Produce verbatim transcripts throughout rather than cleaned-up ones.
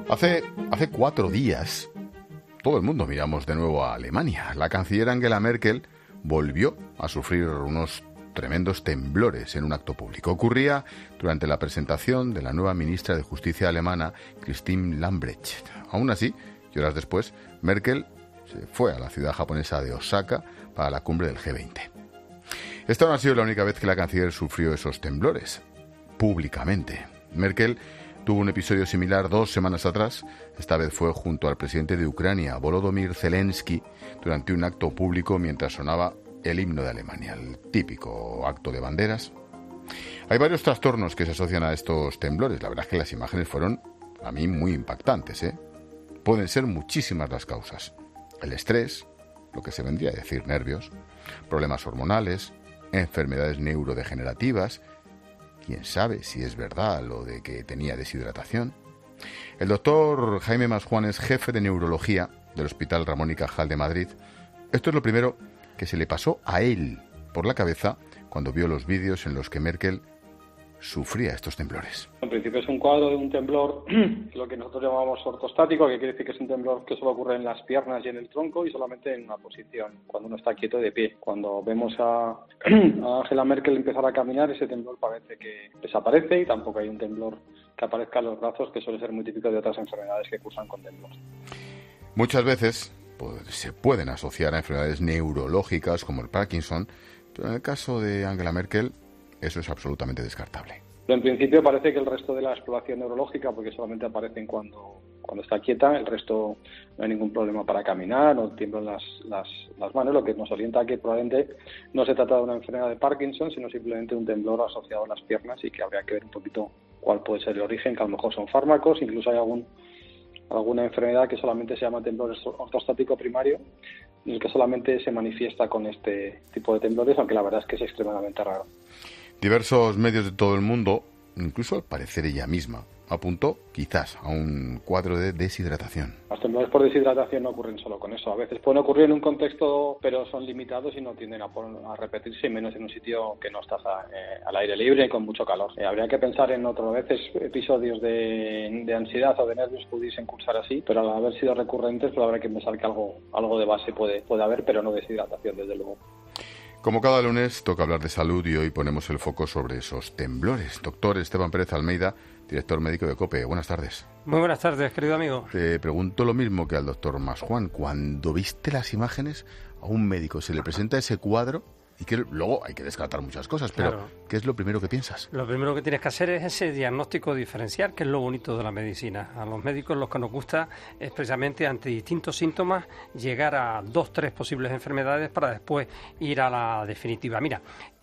Hace, hace cuatro días, todo el mundo miramos de nuevo a Alemania. La canciller Angela Merkel volvió a sufrir unos tremendos temblores en un acto público. Ocurría durante la presentación de la nueva ministra de Justicia alemana, Christine Lambrecht. Aún así, y horas después, Merkel se fue a la ciudad japonesa de Osaka para la cumbre del G veinte. Esta no ha sido la única vez que la canciller sufrió esos temblores, públicamente. Merkel tuvo un episodio similar dos semanas atrás. Esta vez fue junto al presidente de Ucrania, Volodymyr Zelensky, durante un acto público mientras sonaba el himno de Alemania, el típico acto de banderas. Hay varios trastornos que se asocian a estos temblores. La verdad es que las imágenes fueron, a mí, muy impactantes, ¿eh? Pueden ser muchísimas las causas. El estrés, lo que se vendría a decir nervios, problemas hormonales, enfermedades neurodegenerativas. Quién sabe si es verdad lo de que tenía deshidratación. El doctor Jaime Masjuan es jefe de neurología del Hospital Ramón y Cajal de Madrid. Esto es lo primero que se le pasó a él por la cabeza cuando vio los vídeos en los que Merkel sufría estos temblores. En principio es un cuadro de un temblor, lo que nosotros llamamos ortostático, que quiere decir que es un temblor que solo ocurre en las piernas y en el tronco y solamente en una posición, cuando uno está quieto de pie. Cuando vemos a, a Angela Merkel empezar a caminar, ese temblor parece que desaparece y tampoco hay un temblor que aparezca en los brazos, que suele ser muy típico de otras enfermedades que cursan con temblor. Muchas veces pues, se pueden asociar a enfermedades neurológicas como el Parkinson, pero en el caso de Angela Merkel eso es absolutamente descartable. En principio parece que el resto de la exploración neurológica, porque solamente aparecen cuando, cuando está quieta, el resto no hay ningún problema para caminar, no tiemblan las, las, las manos, lo que nos orienta a que probablemente no se trata de una enfermedad de Parkinson, sino simplemente un temblor asociado a las piernas y que habría que ver un poquito cuál puede ser el origen, que a lo mejor son fármacos, incluso hay algún alguna enfermedad que solamente se llama temblor ortostático primario, en el que solamente se manifiesta con este tipo de temblores, aunque la verdad es que es extremadamente raro. Diversos medios de todo el mundo, incluso al parecer ella misma, apuntó quizás a un cuadro de deshidratación. Los temblores por deshidratación no ocurren solo con eso. A veces pueden ocurrir en un contexto, pero son limitados y no tienden a, a repetirse, y menos en un sitio que no estás a, eh, al aire libre y con mucho calor. Eh, habría que pensar en otras veces episodios de, de ansiedad o de nervios pudiesen cursar así, pero al haber sido recurrentes, pues habrá que pensar que algo, algo de base puede, puede haber, pero no deshidratación, desde luego. Como cada lunes, toca hablar de salud y hoy ponemos el foco sobre esos temblores. Doctor Esteban Pérez Almeida, director médico de COPE. Buenas tardes. Muy buenas tardes, querido amigo. Te pregunto lo mismo que al doctor Masjuan. Cuando viste las imágenes, a un médico se le presenta ese cuadro y que luego hay que descartar muchas cosas, pero claro, ¿qué es lo primero que piensas? Lo primero que tienes que hacer es ese diagnóstico diferencial, que es lo bonito de la medicina. A los médicos lo que nos gusta es precisamente ante distintos síntomas llegar a dos, tres posibles enfermedades para después ir a la definitiva. Mira,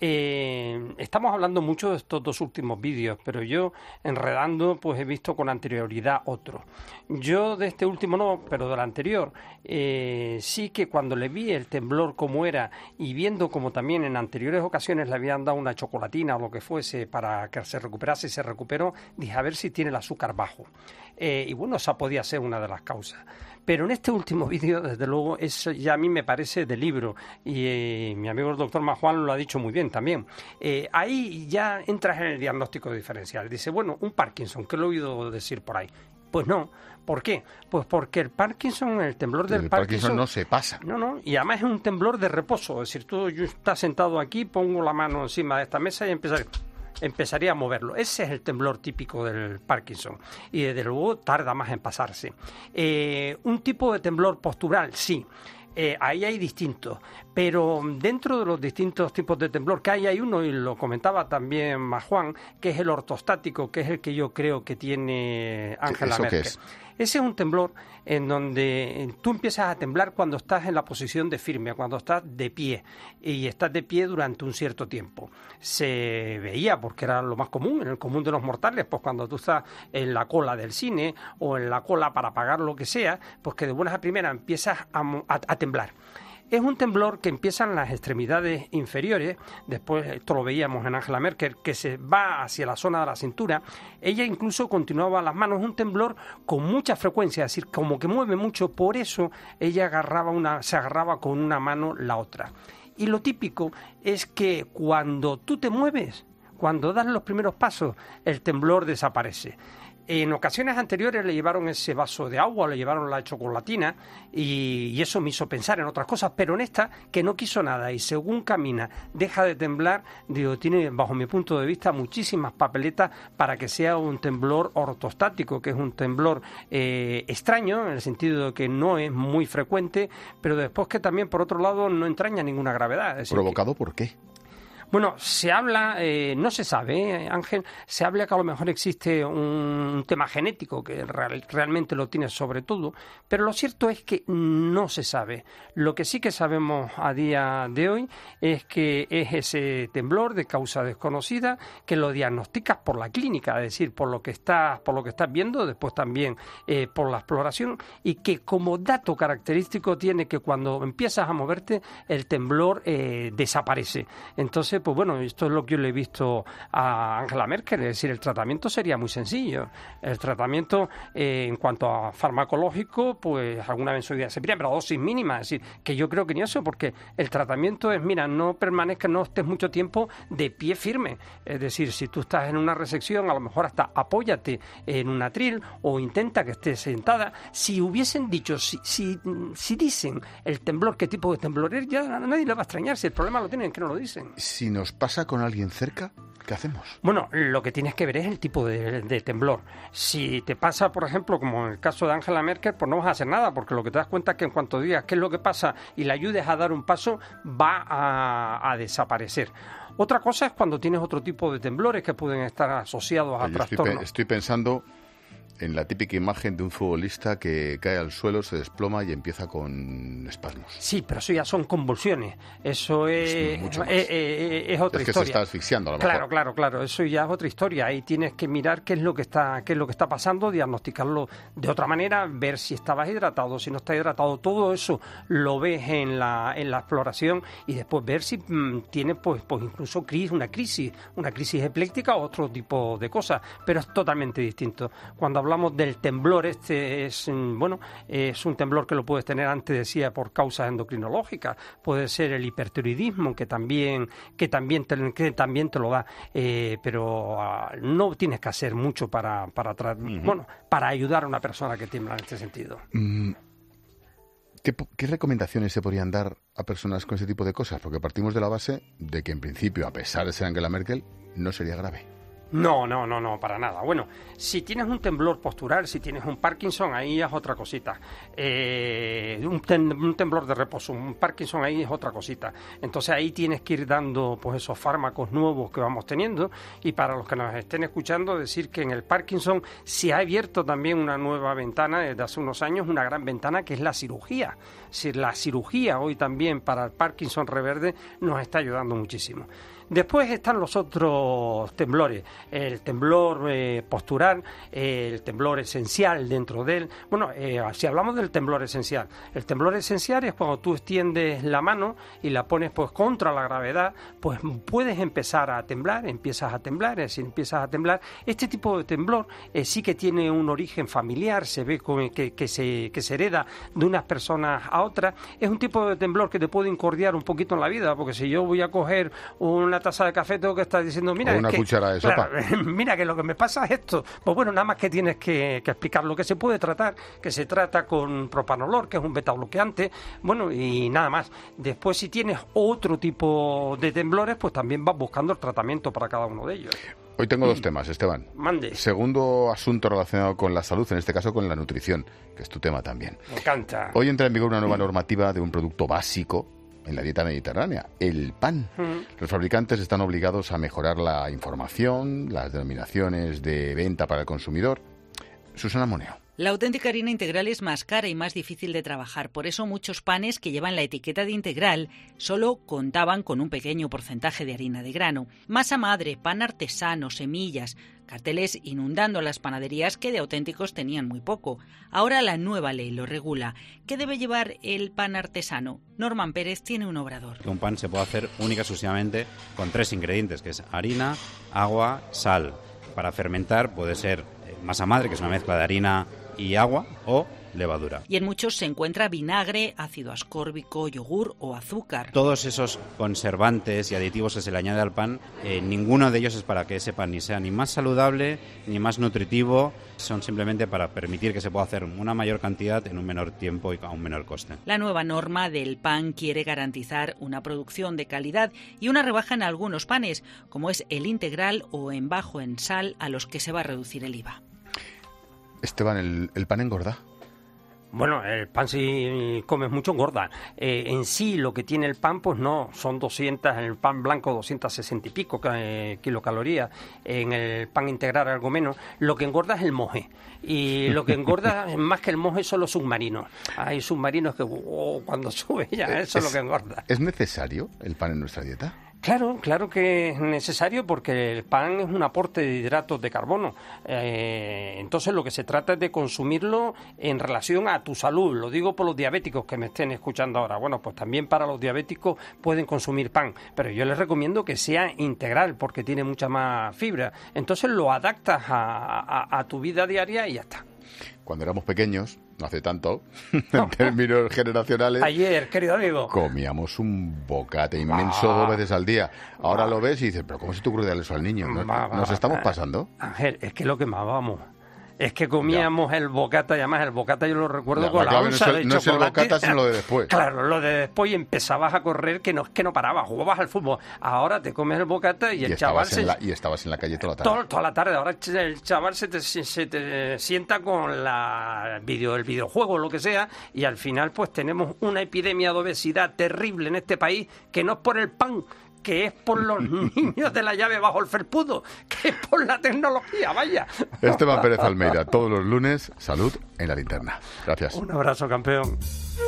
eh, estamos hablando mucho de estos dos últimos vídeos, pero yo enredando pues he visto con anterioridad otro. Yo de este último no, pero del anterior eh, sí que cuando le vi el temblor como era y viendo como también También en anteriores ocasiones le habían dado una chocolatina o lo que fuese para que se recuperase y se recuperó, dije a ver si tiene el azúcar bajo. Eh, y bueno, esa podía ser una de las causas. Pero en este último vídeo, desde luego, eso ya a mí me parece de libro. Y eh, mi amigo el doctor Masjuan lo ha dicho muy bien también. Eh, ahí ya entras en el diagnóstico diferencial. Dice, bueno, un Parkinson, que lo he oído decir por ahí. Pues no. ¿Por qué? Pues porque el Parkinson, el temblor del el Parkinson... Parkinson no se pasa. No, no, y además es un temblor de reposo. Es decir, tú yo estás sentado aquí, pongo la mano encima de esta mesa y empezar... empezaría a moverlo. Ese es el temblor típico del Parkinson y desde luego tarda más en pasarse. Eh, un tipo de temblor postural, sí. Eh, ahí hay distintos, pero dentro de los distintos tipos de temblor que hay, hay uno, y lo comentaba también Masjuan, que es el ortostático, que es el que yo creo que tiene Angela Merkel. ¿Qué es? Ese es un temblor en donde tú empiezas a temblar cuando estás en la posición de firme, cuando estás de pie, y estás de pie durante un cierto tiempo. Se veía, porque era lo más común, en el común de los mortales, pues cuando tú estás en la cola del cine o en la cola para pagar lo que sea, pues que de buenas a primeras empiezas a, a, a temblar. Es un temblor que empieza en las extremidades inferiores, después esto lo veíamos en Angela Merkel, que se va hacia la zona de la cintura. Ella incluso continuaba las manos, un temblor con mucha frecuencia, es decir, como que mueve mucho, por eso ella agarraba una, se agarraba con una mano la otra. Y lo típico es que cuando tú te mueves, cuando das los primeros pasos, el temblor desaparece. En ocasiones anteriores le llevaron ese vaso de agua, le llevaron la chocolatina y, y eso me hizo pensar en otras cosas, pero en esta, que no quiso nada y según camina deja de temblar, digo, tiene bajo mi punto de vista muchísimas papeletas para que sea un temblor ortostático, que es un temblor eh, extraño, en el sentido de que no es muy frecuente, pero después que también, por otro lado, no entraña ninguna gravedad. Es decir, ¿provocado que, por qué? Bueno, se habla, eh, no se sabe, ¿eh, Ángel? Se habla que a lo mejor existe un tema genético que real, realmente lo tiene sobre todo, pero lo cierto es que no se sabe. Lo que sí que sabemos a día de hoy es que es ese temblor de causa desconocida, que lo diagnosticas por la clínica, es decir, por lo que estás, por lo que estás viendo, después también eh, por la exploración, y que como dato característico tiene que cuando empiezas a moverte el temblor eh, desaparece. Entonces, pues bueno, esto es lo que yo le he visto a Angela Merkel, es decir, el tratamiento sería muy sencillo. El tratamiento eh, en cuanto a farmacológico, pues alguna benzodiazepina, pero a dosis mínima, es decir, que yo creo que ni eso, porque el tratamiento es, mira, no permanezca, no estés mucho tiempo de pie firme, es decir, si tú estás en una resección, a lo mejor hasta apóyate en un atril o intenta que estés sentada. Si hubiesen dicho, si, si, si dicen el temblor, qué tipo de temblor es, ya nadie le va a extrañar, si el problema lo tienen, que no lo dicen. Si nos pasa con alguien cerca, ¿qué hacemos? Bueno, lo que tienes que ver es el tipo de, de temblor. Si te pasa, por ejemplo, como en el caso de Angela Merkel, pues no vas a hacer nada, porque lo que te das cuenta es que en cuanto digas qué es lo que pasa y le ayudes a dar un paso, va a, a desaparecer. Otra cosa es cuando tienes otro tipo de temblores que pueden estar asociados a trastornos. Estoy, estoy pensando en la típica imagen de un futbolista que cae al suelo, se desploma y empieza con espasmos. Sí, pero eso ya son convulsiones. Eso es, es, mucho más. es, es, es otra es que historia. Se está asfixiando a lo claro, mejor. Claro, claro, claro. Eso ya es otra historia. Ahí tienes que mirar qué es lo que está, qué es lo que está pasando, diagnosticarlo de otra manera, ver si estabas hidratado, si no estás hidratado. Todo eso lo ves en la, en la exploración y después ver si mmm, tienes, pues, pues incluso crisis, una crisis, una crisis epiléptica o otro tipo de cosas. Pero es totalmente distinto. Cuando hablamos del temblor, este es bueno, es un temblor que lo puedes tener, antes decía, por causas endocrinológicas, puede ser el hipertiroidismo que también que también te, que también te lo da, eh, pero uh, no tienes que hacer mucho para para tra- uh-huh. bueno, para ayudar a una persona que tiembla en este sentido. Mm. ¿Qué, ¿Qué recomendaciones se podrían dar a personas con ese tipo de cosas? Porque partimos de la base de que en principio, a pesar de ser Angela Merkel, no sería grave. No, no, no, no, para nada. Bueno, si tienes un temblor postural, si tienes un Parkinson, ahí es otra cosita. Eh, un, tem- un temblor de reposo, un Parkinson, ahí es otra cosita. Entonces ahí tienes que ir dando pues esos fármacos nuevos que vamos teniendo. Y para los que nos estén escuchando, decir que en el Parkinson se ha abierto también una nueva ventana desde hace unos años, una gran ventana que es la cirugía. Es decir, la cirugía hoy también para el Parkinson reverde nos está ayudando muchísimo. Después están los otros temblores, el temblor eh, postural, eh, el temblor esencial dentro de él. Bueno, eh, si hablamos del temblor esencial, el temblor esencial es cuando tú extiendes la mano y la pones pues contra la gravedad, pues puedes empezar a temblar, empiezas a temblar, es decir, empiezas a temblar. Este tipo de temblor eh, sí que tiene un origen familiar, se ve como que, que, se, que se hereda de unas personas a otras. Es un tipo de temblor que te puede incordiar un poquito en la vida, porque si yo voy a coger una taza de café tengo que estar diciendo, mira, o una que, cuchara de sopa. Claro, mira que lo que me pasa es esto. Pues bueno, nada más que tienes que, que explicar lo que se puede tratar, que se trata con propanolol, que es un betabloqueante, bueno, y nada más. Después, si tienes otro tipo de temblores, pues también vas buscando el tratamiento para cada uno de ellos. Hoy tengo dos temas, Esteban. Mande. Segundo asunto relacionado con la salud, en este caso con la nutrición, que es tu tema también. Me encanta. Hoy entra en vigor una nueva normativa de un producto básico en la dieta mediterránea, el pan. Mm. Los fabricantes están obligados a mejorar la información, las denominaciones de venta para el consumidor. Susana Moneo. La auténtica harina integral es más cara y más difícil de trabajar. Por eso muchos panes que llevan la etiqueta de integral solo contaban con un pequeño porcentaje de harina de grano. Masa madre, pan artesano, semillas, carteles inundando las panaderías que de auténticos tenían muy poco. Ahora la nueva ley lo regula. ¿Qué debe llevar el pan artesano? Norman Pérez tiene un obrador. Un pan se puede hacer única y exclusivamente con tres ingredientes, que es harina, agua, sal. Para fermentar puede ser masa madre, que es una mezcla de harina y agua, o levadura. Y en muchos se encuentra vinagre, ácido ascórbico, yogur o azúcar. Todos esos conservantes y aditivos que se le añade al pan, eh, ninguno de ellos es para que ese pan ni sea ni más saludable ni más nutritivo, son simplemente para permitir que se pueda hacer una mayor cantidad en un menor tiempo y a un menor coste. La nueva norma del pan quiere garantizar una producción de calidad y una rebaja en algunos panes, como es el integral o en bajo en sal, a los que se va a reducir el I V A. Esteban, ¿el, el pan engorda? Bueno, el pan si comes mucho engorda. Eh, en sí lo que tiene el pan, pues no, son doscientas, en el pan blanco doscientas sesenta y pico eh, kilocalorías, en el pan integral algo menos. Lo que engorda es el moje. Y lo que engorda más que el moje son los submarinos. Hay submarinos que oh, cuando sube ya, eso es, es lo que engorda. ¿Es necesario el pan en nuestra dieta? Claro, claro que es necesario porque el pan es un aporte de hidratos de carbono. Eh, entonces lo que se trata es de consumirlo en relación a tu salud. Lo digo por los diabéticos que me estén escuchando ahora. Bueno, pues también para los diabéticos pueden consumir pan, pero yo les recomiendo que sea integral porque tiene mucha más fibra. Entonces lo adaptas a, a, a tu vida diaria y ya está. Cuando éramos pequeños, no hace tanto, en términos generacionales... Ayer, querido amigo. Comíamos un bocate inmenso ah, dos veces al día. Ahora ah, lo ves y dices, pero ¿cómo se te ocurre darle eso al niño? ¿Nos, va, va, ¿nos estamos pasando? Ángel, es que lo quemábamos. Es que comíamos ya. el bocata, y además el bocata yo lo recuerdo ya, con la onza no de es, no chocolate. No es el bocata, sino lo de después. Claro, lo de después y empezabas a correr que no, que no parabas, jugabas al fútbol. Ahora te comes el bocata y, y el chaval se... La, y estabas en la calle toda la tarde. Todo, toda la tarde. Ahora el chaval se te, se te sienta con la video, el videojuego o lo que sea y al final pues tenemos una epidemia de obesidad terrible en este país que no es por el pan, que es por los niños de la llave bajo el felpudo, que es por la tecnología, vaya. Esteban Pérez Almeida, todos los lunes, salud en la linterna. Gracias. Un abrazo, campeón.